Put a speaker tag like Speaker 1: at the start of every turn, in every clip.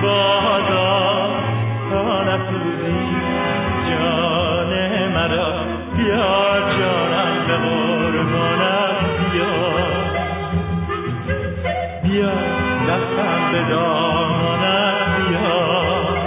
Speaker 1: بازار تا نسوزی جان مرا. بیا جانم به قربانت بیا، بیا دستم به دامانت بیا.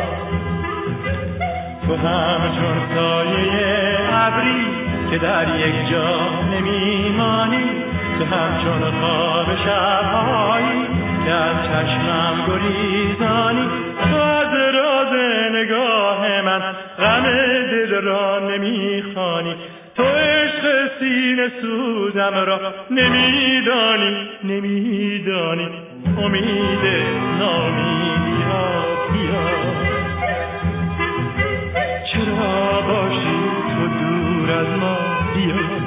Speaker 1: تو همچون سایه ابری که در یک جا نمیمانی، تو همچون خواب شبهایی که از چشمم گریزانی. تو از راز نگاه من غم دل را نمیخوانی، تو عشق سینه سوزم را نمیدانی، نمیدانی. امید ناامیدی ها بیا، چرا باشی تو دور از ما بیا.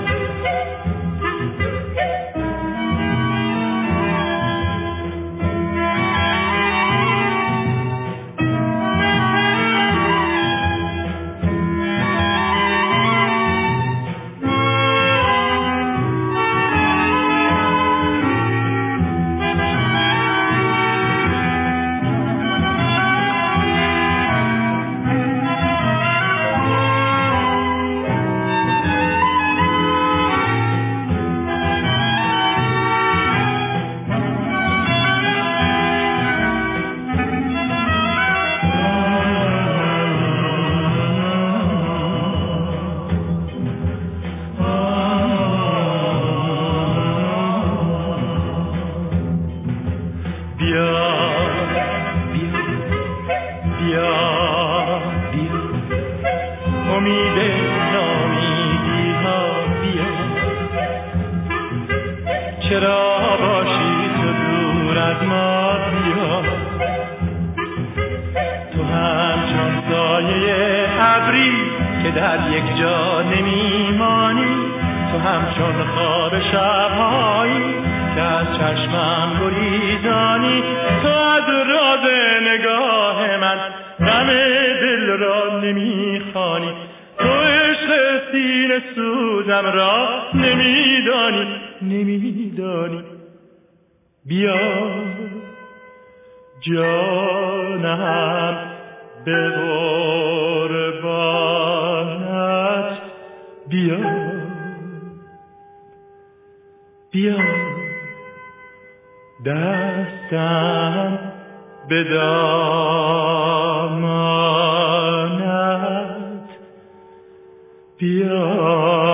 Speaker 1: چرا باشی تو دور از ما بیا. تو همچون سایه ابری که در یک جا نمیمانی، تو همچون خواب شبهایی که از چشمم گریزانی. تو از راز نگاه من غم دل را نمیخوانی، تو عشق سینه سوزم را نمیدانی، نمیدانی. بیا جانم به قربانت بیا، بیا دستم به دامانت بیا.